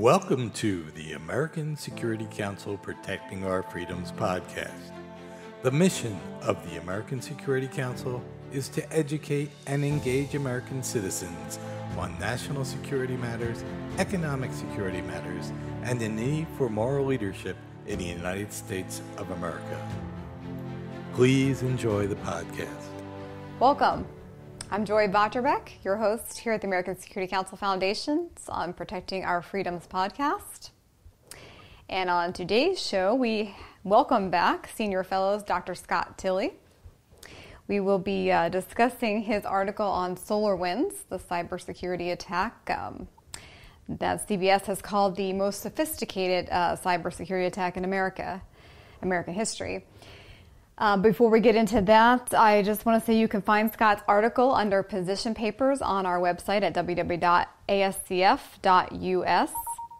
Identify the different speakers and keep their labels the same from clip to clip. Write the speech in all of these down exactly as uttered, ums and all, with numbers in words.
Speaker 1: Welcome to the American Security Council Protecting Our Freedoms podcast. The mission of the American Security Council is to educate and engage American citizens on national security matters, economic security matters, and the need for moral leadership in the United States of America. Please enjoy the podcast.
Speaker 2: Welcome. I'm Joy Vaterbeck, your host here at the American Security Council Foundation on Protecting Our Freedoms podcast. And on today's show, we welcome back Senior Fellows Doctor Scott Tilley. We will be uh, discussing his article on SolarWinds, the cybersecurity attack um, that C B S has called the most sophisticated uh, cybersecurity attack in America, American history. Uh, before we get into that, I just want to say you can find Scott's article under position papers on our website at w w w dot a s c f dot u s.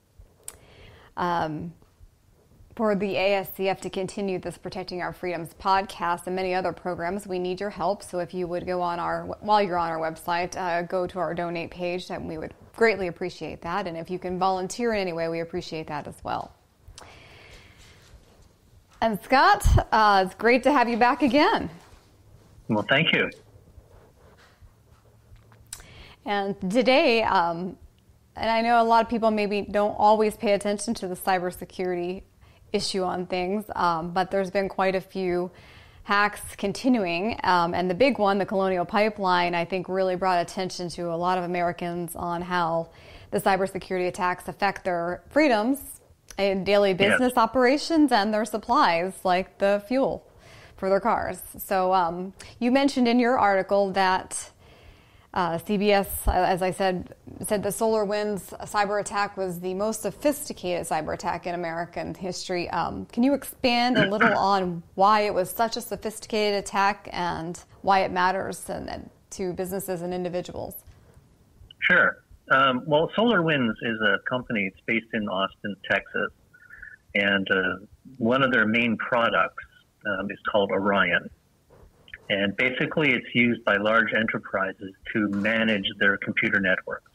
Speaker 2: Um, for the A S C F to continue this Protecting Our Freedoms podcast and many other programs, we need your help. So if you would go on our, while you're on our website, uh, go to our donate page, and we would greatly appreciate that. And if you can volunteer in any way, we appreciate that as well. And Scott, uh, it's great to have you back again.
Speaker 3: Well, thank you.
Speaker 2: And today, um, and I know a lot of people maybe don't always pay attention to the cybersecurity issue on things, um, but there's been quite a few hacks continuing. Um, and the big one, the Colonial Pipeline, I think really brought attention to a lot of Americans on how the cybersecurity attacks affect their freedoms in daily business
Speaker 3: yes. operations
Speaker 2: and their supplies, like the fuel for their cars. So um, you mentioned in your article that uh, C B S, as I said, said the SolarWinds cyber attack was the most sophisticated cyber attack in American history. Um, can you expand a little on why it was such a sophisticated attack and why it matters and, and to businesses and individuals?
Speaker 3: Sure. Um, well, SolarWinds is a company. It's based in Austin, Texas, and uh, one of their main products um, is called Orion. And basically, it's used by large enterprises to manage their computer networks.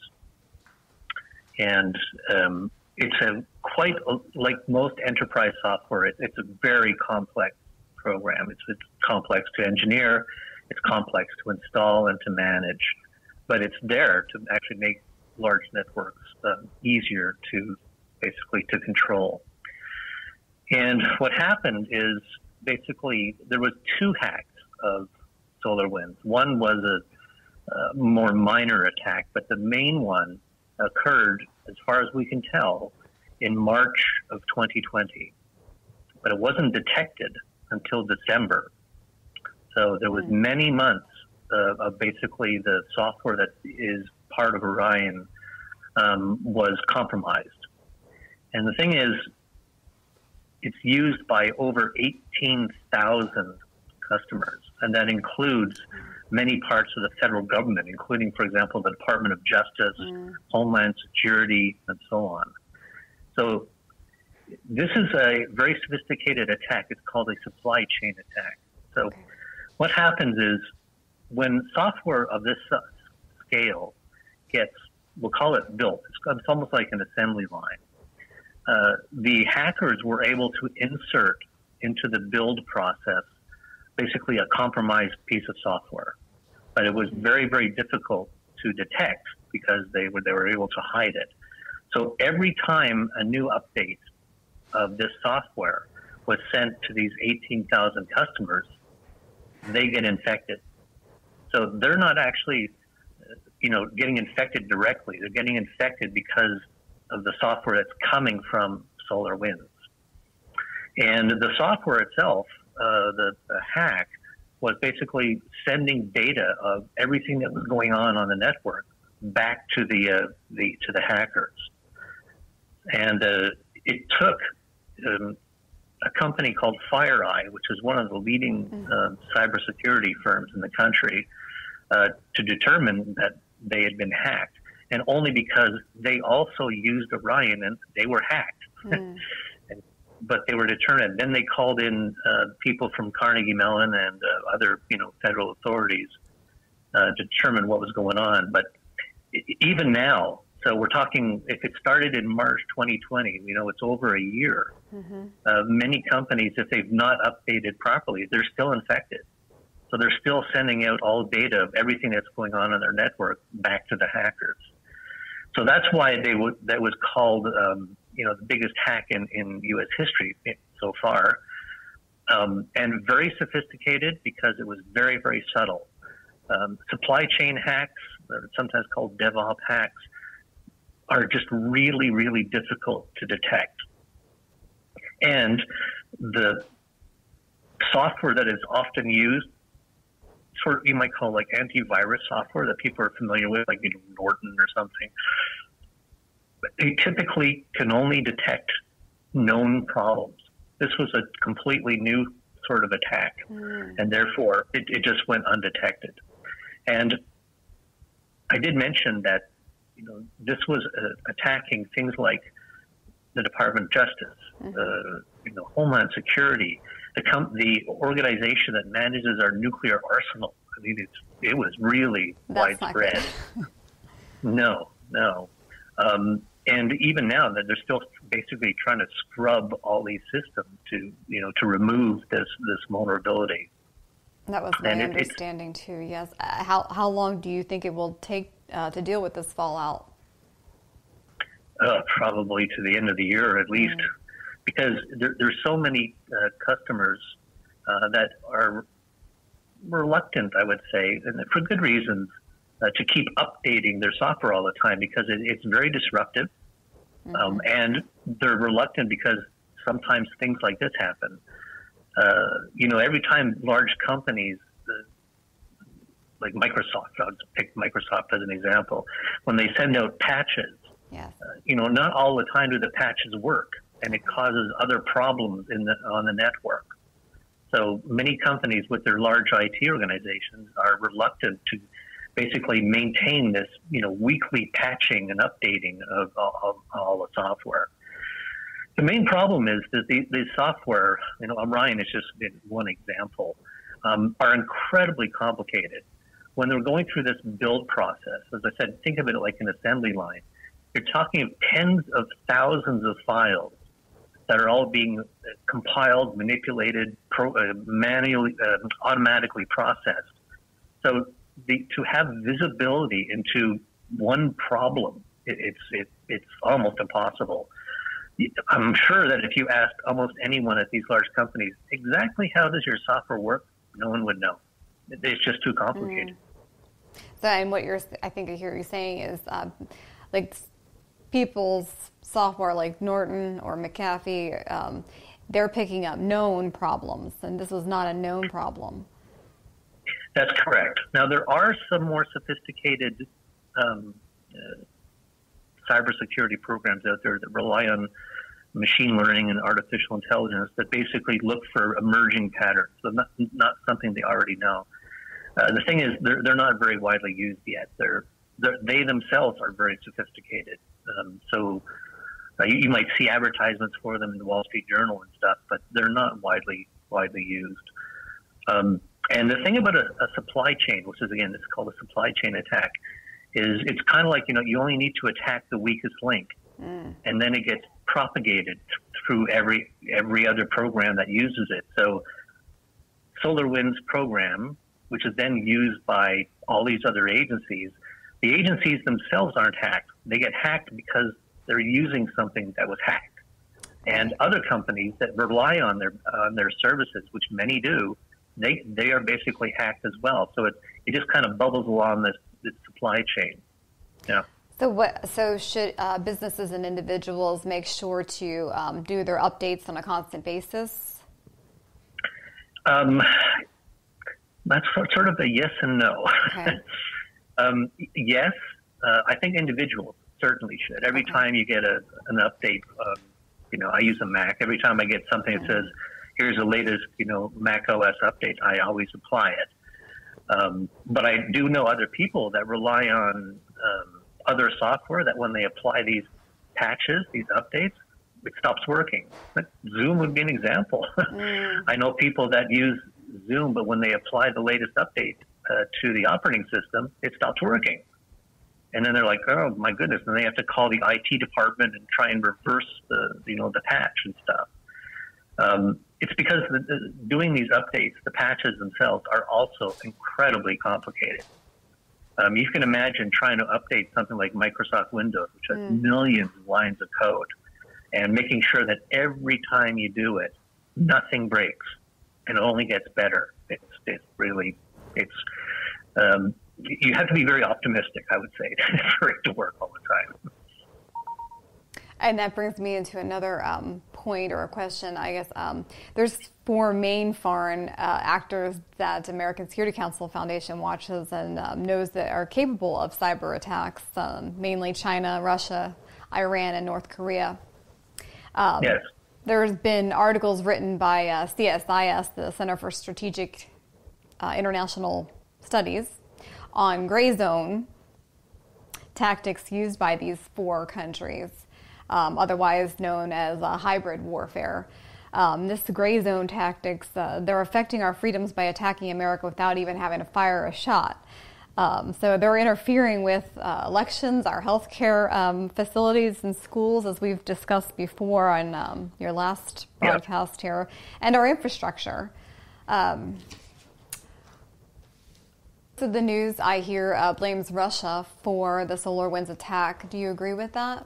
Speaker 3: And um, it's a quite like most enterprise software. It, it's a very complex program. It's, it's complex to engineer. It's complex to install and to manage. But it's there to actually make large networks uh, easier to basically to control. And what happened is basically there was two hacks of SolarWinds. One was a, a more minor attack, but the main one occurred, as far as we can tell, in March of twenty twenty. But it wasn't detected until December. So there was many months uh, of basically the software that is part of Orion um, was compromised. And the thing is, it's used by over eighteen thousand customers, and that includes many parts of the federal government, including, for example, the Department of Justice, mm. Homeland Security, and so on. So this is a very sophisticated attack. It's called a supply chain attack. So okay. what happens is when software of this scale gets, we'll call it built, it's, it's almost like an assembly line. Uh, the hackers were able to insert into the build process basically a compromised piece of software. But it was very, very difficult to detect because they were, they were able to hide it. So every time a new update of this software was sent to these eighteen thousand customers, they get infected. So they're not actually, you know, getting infected directly. They're getting infected because of the software that's coming from SolarWinds. And the software itself, uh, the, the hack, was basically sending data of everything that was going on on the network back to the uh, the to the hackers. And uh, it took um, a company called FireEye, which is one of the leading uh, cybersecurity firms in the country, uh, to determine that they had been hacked. And only because they also used Orion and they were hacked. Mm. and, but they were determined. Then they called in uh, people from Carnegie Mellon and uh, other, you know, federal authorities uh, to determine what was going on. But even now, So we're talking, if it started in March twenty twenty, you know, it's over a year. Mm-hmm. Uh, many companies, if they've not updated properly, they're still infected. So they're still sending out all data of everything that's going on in their network back to the hackers. So that's why they w- that was called, um, you know, the biggest hack in, in U S history so far. Um, and very sophisticated because it was very, very subtle. Um, supply chain hacks, or sometimes called DevOps hacks, are just really, really difficult to detect. And the software that is often used, sort of you might call like antivirus software that people are familiar with, like, you know, Norton or something, they typically can only detect known problems. This was a completely new sort of attack, mm. and therefore it, it just went undetected. And I did mention that, you know, this was uh, attacking things like the Department of Justice, mm-hmm. uh, you know, Homeland Security, the com- the organization that manages our nuclear arsenal. I mean, it's, it was really
Speaker 2: That's
Speaker 3: widespread. no, no. Um, and even now, that they're still basically trying to scrub all these systems to, you know, to remove this this vulnerability.
Speaker 2: That was my and understanding it, too. Yes. Uh, how how long do you think it will take uh, to deal with this fallout?
Speaker 3: Uh, probably to the end of the year at least, mm. because there, there's so many uh, customers uh, that are reluctant, I would say, and for good reasons, uh, to keep updating their software all the time because it, it's very disruptive, mm-hmm. um, and they're reluctant because sometimes things like this happen. Uh, you know, every time large companies, uh, like Microsoft, I'll just pick Microsoft as an example, when they send out patches,
Speaker 2: yes.
Speaker 3: uh, you know, not all the time do the patches work, and it causes other problems in the, on the network. So many companies with their large I T organizations are reluctant to basically maintain this, you know, weekly patching and updating of, of, of all the software. The main problem is that the, the software, you know, Orion is just one example, um, are incredibly complicated. When they're going through this build process, as I said, think of it like an assembly line. You're talking of tens of thousands of files that are all being compiled, manipulated, pro, uh, manually, uh, automatically processed. So the, to have visibility into one problem, it, it's it, it's almost impossible. I'm sure that if you asked almost anyone at these large companies, exactly how does your software work, no one would know. It's just too complicated.
Speaker 2: Mm. So, and what you're, I think I hear you saying is, um, like, people's software like Norton or McAfee, um, they're picking up known problems, and this was not a known problem.
Speaker 3: That's correct. Now, there are some more sophisticated um, uh, cybersecurity programs out there that rely on machine learning and artificial intelligence that basically look for emerging patterns, so not, not something they already know. Uh, the thing is, they're, they're not very widely used yet. They're, they're, they themselves are very sophisticated. Um, so uh, you, you might see advertisements for them in the Wall Street Journal and stuff, but they're not widely widely used. Um, and the thing about a, a supply chain, which is, again, it's called a supply chain attack, is it's kind of like, you know, you only need to attack the weakest link, mm. and then it gets propagated through every every other program that uses it. So SolarWinds program, which is then used by all these other agencies, the agencies themselves aren't hacked. They get hacked because they're using something that was hacked. And other companies that rely on their on their services, which many do, they they are basically hacked as well. So it it just kind of bubbles along this, this supply chain. Yeah.
Speaker 2: So what? So should uh, businesses and individuals make sure to um, do their updates on a constant basis?
Speaker 3: Um, that's sort of a yes and no.
Speaker 2: Okay.
Speaker 3: um, yes, uh, I think individuals certainly should. Every okay. time you get a an update, um, you know, I use a Mac. Every time I get something okay. that says, "Here's the latest," you know, Mac O S update, I always apply it. Um, but I do know other people that rely on um, other software that when they apply these patches, these updates, it stops working. Zoom would be an example. Mm. I know people that use Zoom, but when they apply the latest update uh, to the operating system, it stops working. And then they're like, oh my goodness, and they have to call the I T department and try and reverse the, you know, the patch and stuff. Um, it's because the, the, doing these updates, the patches themselves are also incredibly complicated. Um, you can imagine trying to update something like Microsoft Windows, which has mm. millions of lines of code, and making sure that every time you do it, nothing breaks and it only gets better. It's, it's really, it's, um, you have to be very optimistic, I would say, for it to work all the time.
Speaker 2: And that brings me into another um, point or a question, I guess. Um, there's four main foreign uh, actors that American Security Council Foundation watches and um, knows that are capable of cyber attacks, um, mainly China, Russia, Iran, and North Korea. Um,
Speaker 3: yes.
Speaker 2: There's been articles written by uh, C S I S, the Center for Strategic uh, International Studies, on gray zone tactics used by these four countries. Um, otherwise known as uh, hybrid warfare. Um, this gray zone tactics, uh, they're affecting our freedoms by attacking America without even having to fire a shot. Um, so they're interfering with uh, elections, our healthcare um, facilities and schools, as we've discussed before on um, your last broadcast yeah. here, and our infrastructure. Um, so the news, I hear, uh, blames Russia for the SolarWinds attack. Do you agree with that?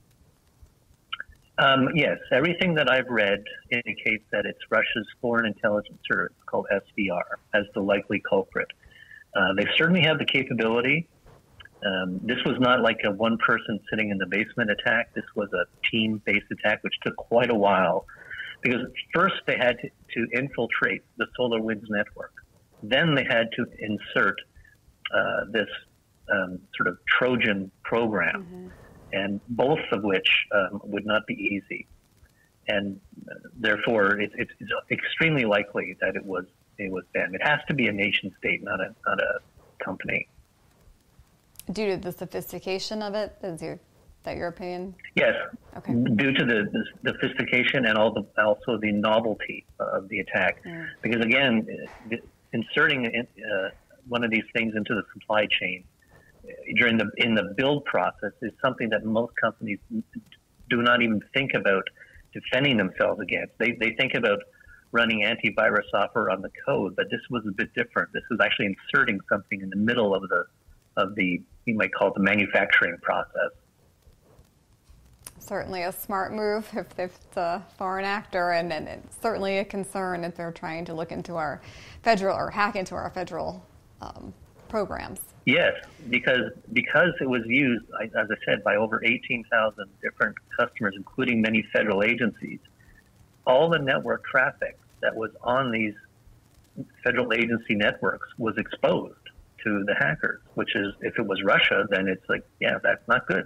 Speaker 3: Um, yes, everything that I've read indicates that it's Russia's Foreign Intelligence Service, called S V R, as the likely culprit. Uh, they certainly have the capability. Um, this was not like a one person sitting in the basement attack. This was a team-based attack, which took quite a while, because first they had to, to infiltrate the SolarWinds network. Then they had to insert uh, this um, sort of Trojan program. Mm-hmm. And both of which um, would not be easy, and uh, therefore it, it's, it's extremely likely that it was it was them. It has to be a nation state, not a not a company.
Speaker 2: Due to the sophistication of it, is your that your opinion?
Speaker 3: Yes.
Speaker 2: Okay.
Speaker 3: Due to the, the sophistication and all the, also the novelty of the attack, mm. because again, inserting uh, one of these things into the supply chain during the in the build process is something that most companies do not even think about defending themselves against. They they think about running antivirus software on the code, but this was a bit different. This was actually inserting something in the middle of the of the you might call it the manufacturing process.
Speaker 2: Certainly a smart move if, if it's a foreign actor, and, and it's certainly a concern if they're trying to look into our federal or hack into our federal um, programs.
Speaker 3: Yes, because because it was used, as I said, by over eighteen thousand different customers, including many federal agencies. All the network traffic that was on these federal agency networks was exposed to the hackers, which is, if it was Russia, then it's like, yeah, that's not good.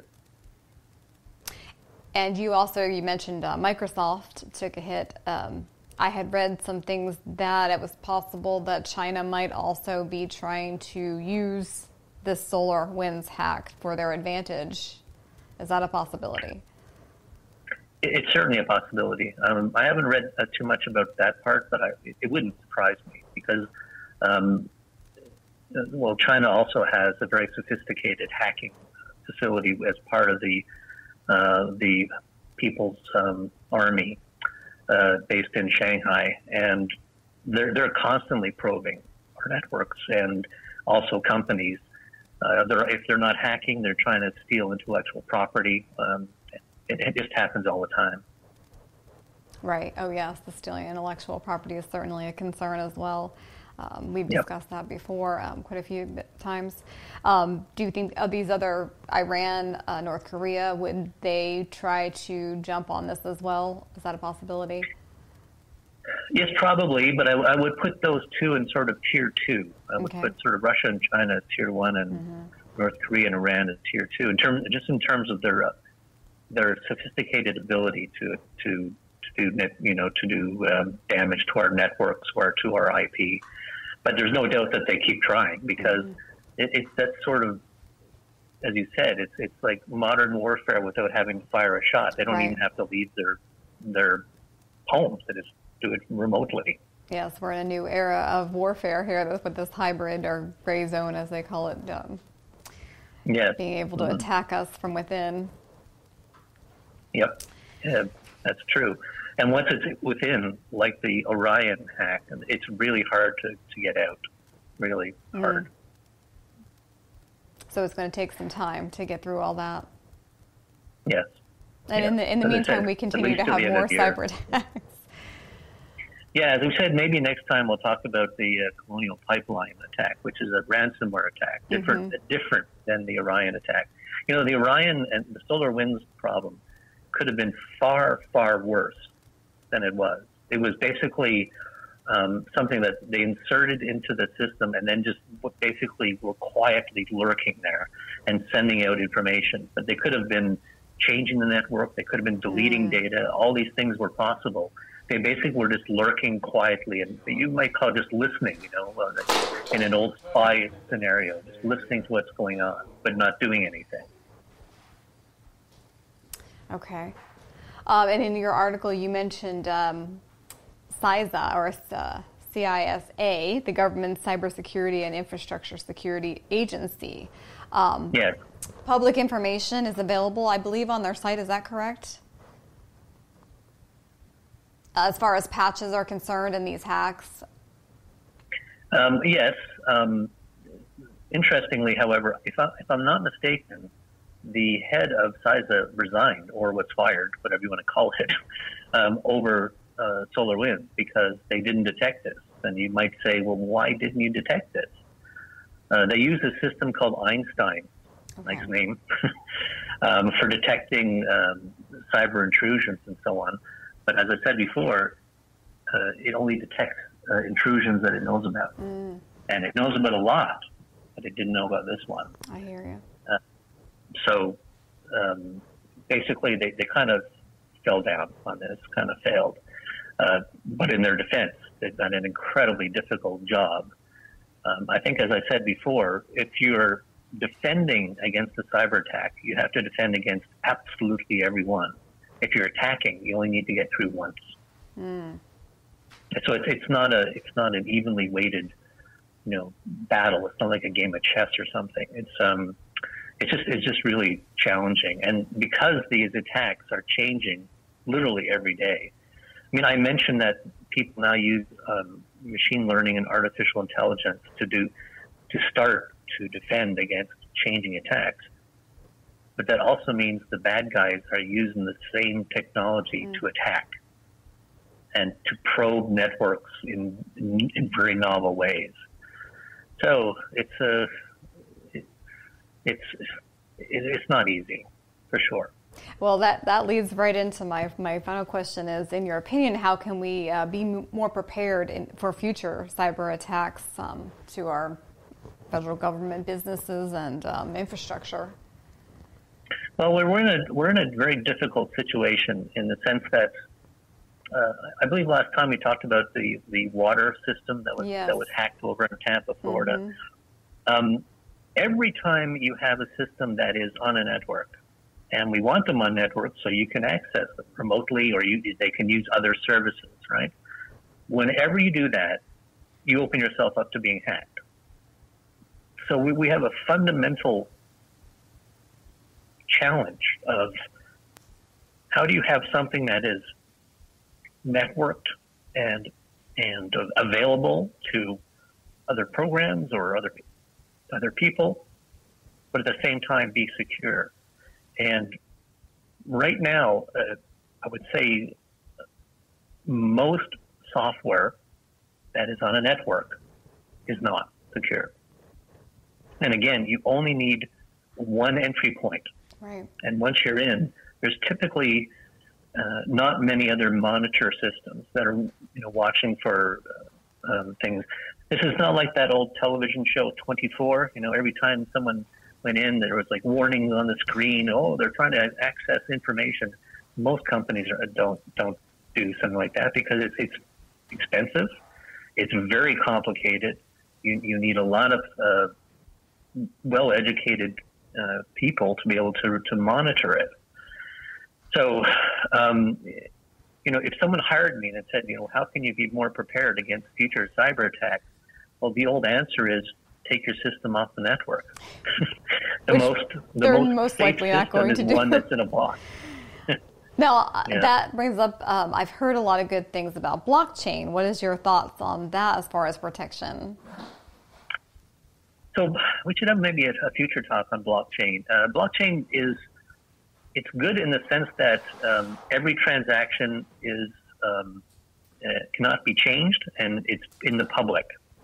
Speaker 2: And you also, you mentioned uh, Microsoft took a hit. Um, I had read some things that it was possible that China might also be trying to use this SolarWinds hack for their advantage. Is that a possibility?
Speaker 3: It's certainly a possibility. Um, I haven't read uh, too much about that part, but I, it wouldn't surprise me because, um, well, China also has a very sophisticated hacking facility as part of the uh, the People's um, Army. Uh, based in Shanghai, and they're they're constantly probing our networks and also companies. Uh, they're, if they're not hacking, they're trying to steal intellectual property. Um, it, it just happens all the time.
Speaker 2: Right. Oh, yes. The stealing intellectual property is certainly a concern as well. Um, we've discussed yep. that before um, quite a few times. Um, do you think of these other, Iran, uh, North Korea, would they try to jump on this as well? Is that a possibility?
Speaker 3: Yes, probably, but I, I would put those two in sort of tier two. I would okay. put sort of Russia and China as tier one, and mm-hmm. North Korea and Iran as tier two. In terms, just in terms of their uh, their sophisticated ability to to to do you know to do um, damage to our networks or to our I P. But there's no doubt that they keep trying because mm-hmm. it, it's that sort of, as you said, it's it's like modern warfare without having to fire a shot. They don't right. even have to leave their their homes. They just do it remotely.
Speaker 2: Yes, we're in a new era of warfare here with this hybrid or gray zone, as they call it, um,
Speaker 3: Yes.
Speaker 2: Being able to
Speaker 3: Mhm.
Speaker 2: attack us from within.
Speaker 3: Yep, yeah, that's true. And once it's within, like the Orion hack, it's really hard to, to get out. Really hard.
Speaker 2: Mm. So it's going to take some time to get through all that.
Speaker 3: Yes.
Speaker 2: And
Speaker 3: yeah.
Speaker 2: in the in the
Speaker 3: As I
Speaker 2: meantime,
Speaker 3: said,
Speaker 2: we
Speaker 3: at
Speaker 2: continue
Speaker 3: least
Speaker 2: to
Speaker 3: till
Speaker 2: have
Speaker 3: the end
Speaker 2: more
Speaker 3: of the year.
Speaker 2: cyber attacks.
Speaker 3: Yeah, as we said, maybe next time we'll talk about the uh, Colonial Pipeline attack, which is a ransomware attack, different
Speaker 2: Mm-hmm.
Speaker 3: different than the Orion attack. You know, the Orion and the SolarWinds problem could have been far, far worse than it was. It was basically um, something that they inserted into the system and then just basically were quietly lurking there and sending out information. But they could have been changing the network. They could have been deleting
Speaker 2: Mm.
Speaker 3: data. All these things were possible. They basically were just lurking quietly, and you might call it just listening, you know, uh, in an old spy scenario, just listening to what's going on, but not doing anything.
Speaker 2: Okay. Um, and in your article, you mentioned um, CISA, or uh, C I S A, the government's cybersecurity and infrastructure security agency. Um,
Speaker 3: Yes.
Speaker 2: Public information is available, I believe, on their site. Is that correct? Uh, as far as patches are concerned and these hacks?
Speaker 3: Um, yes. Um, interestingly, however, if, I, if I'm not mistaken, the head of CISA resigned or was fired, whatever you want to call it, um, over uh, SolarWinds because they didn't detect this. And you might say, well, why didn't you detect this? Uh, they use a system called Einstein,
Speaker 2: Okay.
Speaker 3: nice name, um, for detecting um, cyber intrusions and so on. But as I said before, uh, it only detects uh, intrusions that it knows about.
Speaker 2: Mm,
Speaker 3: And it knows about a lot, but it didn't know about this one.
Speaker 2: I hear you.
Speaker 3: So um, basically, they, they kind of fell down on this, kind of failed. Uh, but in their defense, they've done an incredibly difficult job. Um, I think, as I said before, if you're defending against a cyber attack, you have to defend against absolutely everyone. If you're attacking, you only need to get through once.
Speaker 2: Mm.
Speaker 3: So it's, it's not a it's not an evenly weighted, you know, battle. It's not like a game of chess or something. It's um, it's just it's just really challenging. And because these attacks are changing literally every day. I mean, I mentioned that people now use um, machine learning and artificial intelligence to do to start to defend against changing attacks. But that also means the bad guys are using the same technology
Speaker 2: Mm.
Speaker 3: to attack and to probe networks in, in, in very novel ways. So it's a it, it's it, it's not easy, for sure.
Speaker 2: Well, that, that leads right into my my final question is, in your opinion, how can we uh, be m- more prepared in, for future cyber attacks um, to our federal government businesses and um, infrastructure?
Speaker 3: Well, we're we're in a we're in a very difficult situation in the sense that uh, I believe last time we talked about the, the water system that was
Speaker 2: Yes.
Speaker 3: that was hacked over in Tampa, Florida.
Speaker 2: Mhm.
Speaker 3: Um, every time you have a system that is on a network, and we want them on networks so you can access them remotely, or you, they can use other services, right? Whenever you do that, you open yourself up to being hacked. So we, we have a fundamental challenge of how do you have something that is networked and and available to other programs or other other people, but at the same time be secure. And right now, uh, I would say most software that is on a network is not secure. And again, you only need one entry point.
Speaker 2: Right.
Speaker 3: And once you're in, there's typically uh, not many other monitor systems that are, you know, watching for uh, um, things. This is not like that old television show twenty-four. You know, every time someone went in, there was like warnings on the screen. Oh, they're trying to access information. Most companies are, don't don't do something like that because it's it's expensive. It's very complicated. You you need a lot of uh, well-educated uh, people to be able to to monitor it. So, um, you know, if someone hired me and said, you know, how can you be more prepared against future cyber attacks? Well, the old answer is take your system off the network. The
Speaker 2: Which
Speaker 3: most, the
Speaker 2: they're
Speaker 3: most,
Speaker 2: most
Speaker 3: safe
Speaker 2: likely not
Speaker 3: system
Speaker 2: going
Speaker 3: is
Speaker 2: to do.
Speaker 3: one that's in a block.
Speaker 2: Now,
Speaker 3: Yeah.
Speaker 2: that brings up, um, I've heard a lot of good things about blockchain. What is your thoughts on that as far as protection?
Speaker 3: So we should have maybe a, a future talk on blockchain. Uh, blockchain is, it's good in the sense that um, every transaction is um, uh, cannot be changed and it's in the public.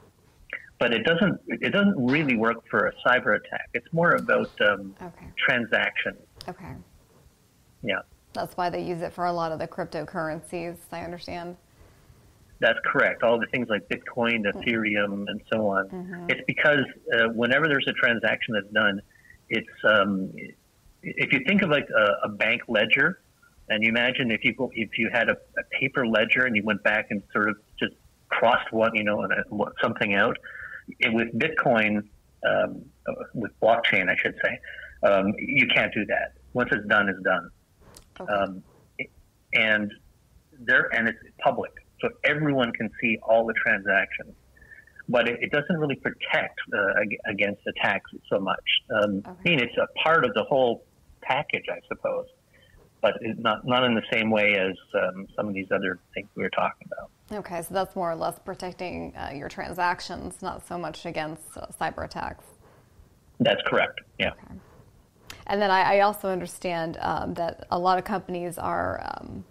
Speaker 3: But it doesn't, it doesn't really work for a cyber attack. It's more about um,
Speaker 2: Okay.
Speaker 3: transactions.
Speaker 2: Okay.
Speaker 3: Yeah.
Speaker 2: That's why they use it for a lot of the cryptocurrencies, I understand.
Speaker 3: That's correct. All the things like Bitcoin, Ethereum, and so on. Mm-hmm. It's because uh, whenever there's a transaction that's done, it's um, if you think of like a, a bank ledger, and you imagine if you go, if you had a, a paper ledger and you went back and sort of just crossed one, you know, something out. It, with Bitcoin, um, with blockchain, I should say, um, you can't do that. Once it's done, it's done. Okay. Um, and there, and it's public, so everyone can see all the transactions. But it, it doesn't really protect uh, against attacks so much. Um, okay. I mean, it's a part of the whole package, I suppose, but it's not not in the same way as um, some of these other things we were talking about.
Speaker 2: Okay, so that's more or less protecting uh, your transactions, not so much against uh, cyber attacks.
Speaker 3: That's correct. Yeah.
Speaker 2: Okay. And then I, I also understand um, that a lot of companies are um,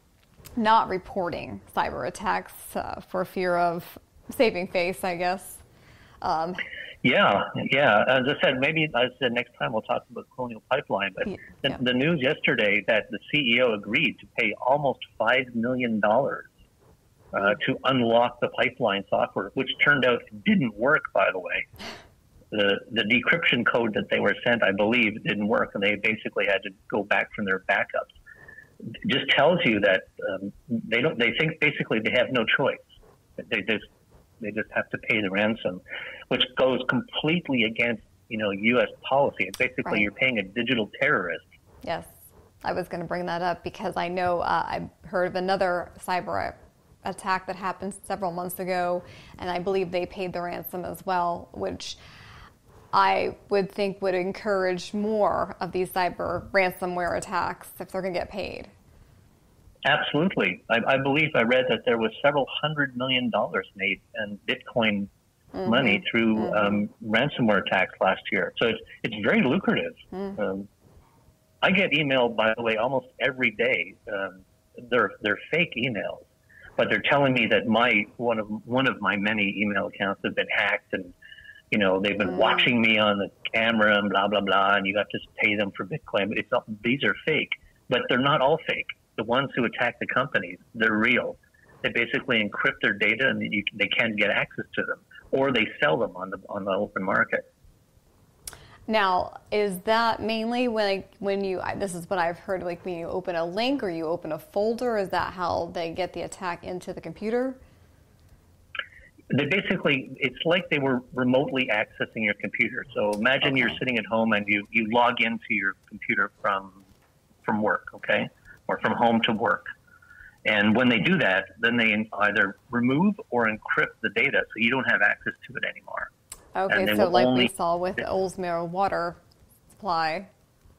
Speaker 2: not reporting cyber attacks uh, for fear of saving face, I guess. Um,
Speaker 3: yeah, yeah. As I said, maybe as I said, next time we'll talk about Colonial Pipeline. But yeah, the, yeah. the news yesterday that the C E O agreed to pay almost five million dollars uh, to unlock the pipeline software, which turned out didn't work, by the way. The the decryption code that they were sent, I believe, didn't work, and they basically had to go back from their backups. It just tells you that um, they don't. They think basically they have no choice. They just they just have to pay the ransom, which goes completely against you know U S policy. It's basically right. You're paying a digital terrorist.
Speaker 2: Yes, I was going to bring that up because I know uh, I heard of another cyber attack that happened several months ago, and I believe they paid the ransom as well, which I would think would encourage more of these cyber ransomware attacks if they're going to get paid.
Speaker 3: Absolutely. I, I believe I read that there was several hundred million dollars made in Bitcoin mm-hmm. money through mm-hmm. um, ransomware attacks last year. So it's it's very lucrative. Mm-hmm. Um, I get emailed, by the way, almost every day. Um, they're they're fake emails, but they're telling me that my one of one of my many email accounts have been hacked and. You know, they've been mm. watching me on the camera and blah, blah, blah, and you got to pay them for Bitcoin. But it's not, these are fake, but they're not all fake. The ones who attack the companies, they're real. They basically encrypt their data and you, they can't get access to them, or they sell them on the on the open market.
Speaker 2: Now, is that mainly when when you, this is what I've heard, like when you open a link or you open a folder, is that how they get the attack into the computer?
Speaker 3: They basically, it's like they were remotely accessing your computer. So imagine okay. you're sitting at home and you, you log into your computer from from work, okay, or from home to work. And when they do that, then they either remove or encrypt the data so you don't have access to it anymore.
Speaker 2: Okay, so like only, we saw with the Oldsmere water supply.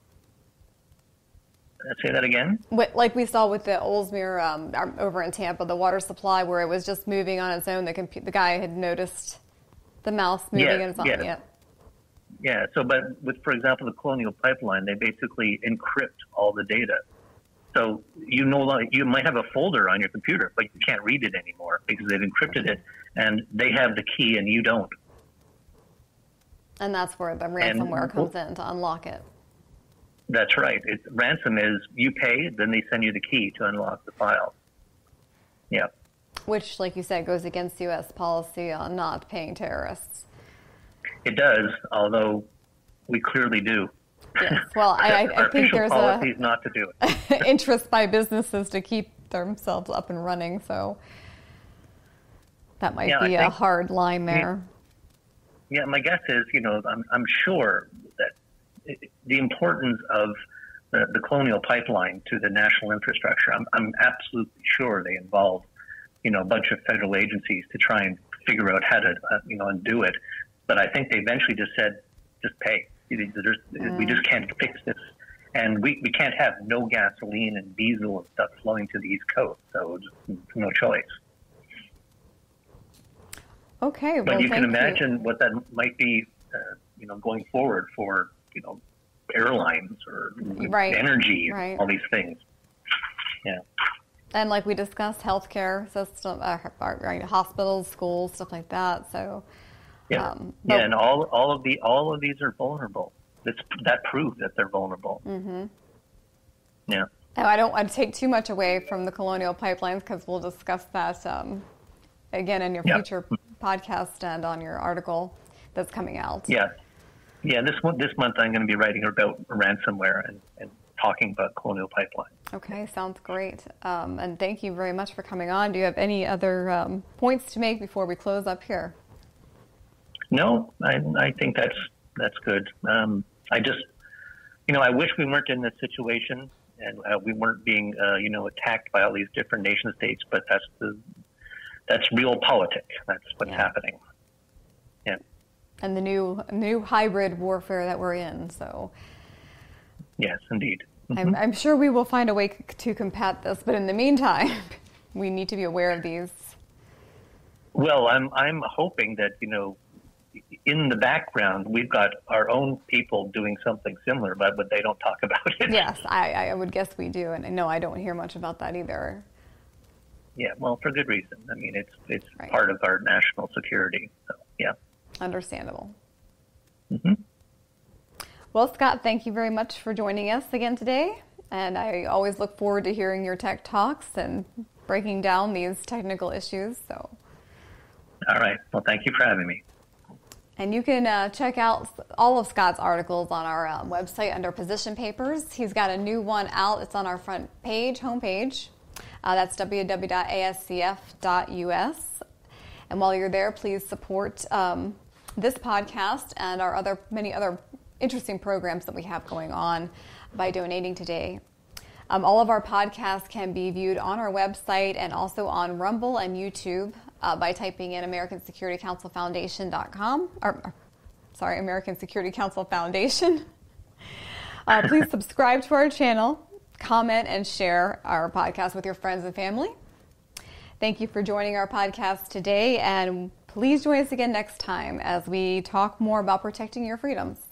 Speaker 3: Say that again?
Speaker 2: Like we saw with the Oldsmere um, over in Tampa, the water supply, where it was just moving on its own. The compu- the guy had noticed the mouse moving
Speaker 3: yes,
Speaker 2: on its own.
Speaker 3: Yes.
Speaker 2: Yeah.
Speaker 3: Yeah. So, but with, for example, the Colonial Pipeline, they basically encrypt all the data. So you know, you might have a folder on your computer, but you can't read it anymore because they've encrypted it, and they have the key, and you don't.
Speaker 2: And that's where the ransomware and, comes in to unlock it.
Speaker 3: That's right. It, ransom is you pay, then they send you the key to unlock the file. Yeah.
Speaker 2: Which, like you said, goes against U S policy on not paying terrorists.
Speaker 3: It does, although we clearly do.
Speaker 2: Yes. Well, I, I, I think there's
Speaker 3: a not to do it.
Speaker 2: interest by businesses to keep themselves up and running. So that might yeah, be I a think, hard line there.
Speaker 3: Yeah, my guess is, you know, I'm, I'm sure that the importance of the, the Colonial Pipeline to the national infrastructure, I'm, I'm absolutely sure they involve, you know, a bunch of federal agencies to try and figure out how to, uh, you know, undo it. But I think they eventually just said, just pay. There's,
Speaker 2: Mm.
Speaker 3: We just can't fix this. And we, we can't have no gasoline and diesel and stuff flowing to the East Coast, so just no choice.
Speaker 2: Okay, well,
Speaker 3: But you can
Speaker 2: thank
Speaker 3: imagine
Speaker 2: you.
Speaker 3: what that might be, uh, you know, going forward for, you know, airlines or
Speaker 2: Right,
Speaker 3: energy,
Speaker 2: right.
Speaker 3: all these things. Yeah.
Speaker 2: And like we discussed, healthcare system, uh, right, hospitals, schools, stuff like that. So,
Speaker 3: Yeah,
Speaker 2: um, but-
Speaker 3: yeah, and all all of the all of these are vulnerable. That's that proves that they're vulnerable.
Speaker 2: Mm-hmm.
Speaker 3: Yeah.
Speaker 2: And I don't want to take too much away from the Colonial Pipelines because we'll discuss that um, again in your
Speaker 3: Yeah.
Speaker 2: future podcast and on your article that's coming out.
Speaker 3: Yeah, yeah. This one, this month, I'm going to be writing about ransomware and, and talking about Colonial Pipeline.
Speaker 2: Okay, sounds great. Um, and thank you very much for coming on. Do you have any other um, points to make before we close up here?
Speaker 3: No, I I think that's that's good. Um, I just, you know, I wish we weren't in this situation and uh, we weren't being, uh, you know, attacked by all these different nation states. But that's the that's real politics. That's what's
Speaker 2: Yeah.
Speaker 3: happening. Yeah.
Speaker 2: And the new new hybrid warfare that we're in. So
Speaker 3: Yes, indeed.
Speaker 2: I'm, I'm sure we will find a way c- to combat this. But in the meantime, we need to be aware of these.
Speaker 3: Well, I'm I'm hoping that, you know, in the background we've got our own people doing something similar, but but they don't talk about it.
Speaker 2: Yes, I, I would guess we do. And no, I don't hear much about that either.
Speaker 3: Yeah, well, for good reason. I mean, it's it's
Speaker 2: Right.
Speaker 3: part of our national security. So, yeah.
Speaker 2: Understandable.
Speaker 3: hmm
Speaker 2: Well, Scott, thank you very much for joining us again today. And I always look forward to hearing your tech talks and breaking down these technical issues. So,
Speaker 3: All right. Well, thank you for having me.
Speaker 2: and you can uh, check out all of Scott's articles on our uh, website under Position Papers. He's got a new one out. It's on our front page, homepage. Uh, that's w w w dot a s c f dot u s. And while you're there, please support um, this podcast and our other many other interesting programs that we have going on by donating today. Um, all of our podcasts can be viewed on our website and also on Rumble and YouTube uh, by typing in American Security Council Foundation dot com, or, or sorry, American Security Council Foundation. Uh, please subscribe to our channel, comment, and share our podcast with your friends and family. Thank you for joining our podcast today, and please join us again next time as we talk more about protecting your freedoms.